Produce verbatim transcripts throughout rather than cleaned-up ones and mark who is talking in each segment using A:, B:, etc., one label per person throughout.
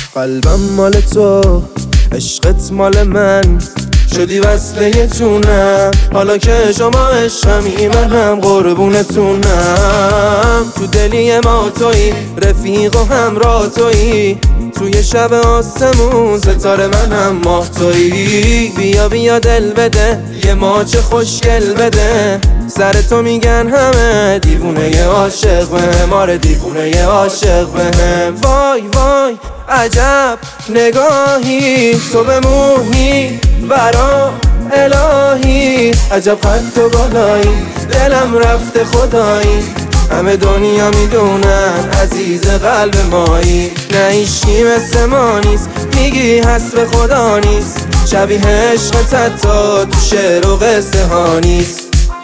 A: قلبم مال تو، عشقت مال من، شدی وصله جونم. حالا که شما عشقمی منم قربونتونم. تو دلی ما تویی، رفیق و همراه تویی، توی شب آسمون ستاره منم ماه تویی. بیا بیا دل بده، یه ماچ خوشگل بده، سر تو میگن همه دیوونه ی عاشق بهم، آره دیوونه ی عاشق بهم. وای وای عجب نگاهی تو بمونی برا الهی، عجب قد و بالایی، دلم رفته خدایی، همه دنیا میدونن عزیز قلب مایی. نه ایشکی مثل ما نیست، میگی حسب خدا نیست، شبیه عشقت حتی تو شعر و قصه ها نیست.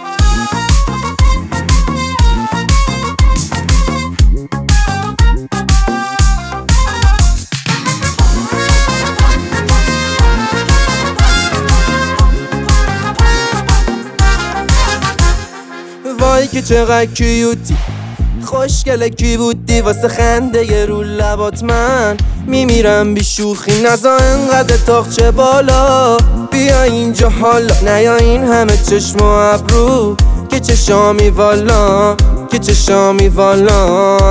A: وای که چقدر کیوتی، خوشگله کی بودی، واسه خنده ی رو لبات من میمیرم بی شوخی. نزا انقدر تاخچه بالا، بیا اینجا حالا، نیا این همه چشم و ابرو، که چشامی والا، که چشامی والا.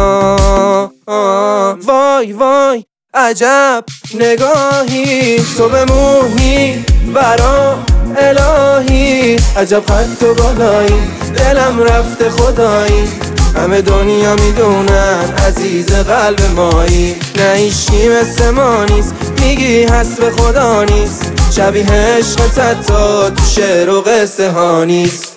A: وای وای عجب نگاهی تو بمونی برا الهی، عجب قد و بالایی، دلم رفته خدایی، همه دنیا میدونن عزیز قلب مایی. نه ایشکی مثل ما نیست، میگی حسب خدا نیست، شبیه عشقت حتی تو شعر و قصه ها نیست.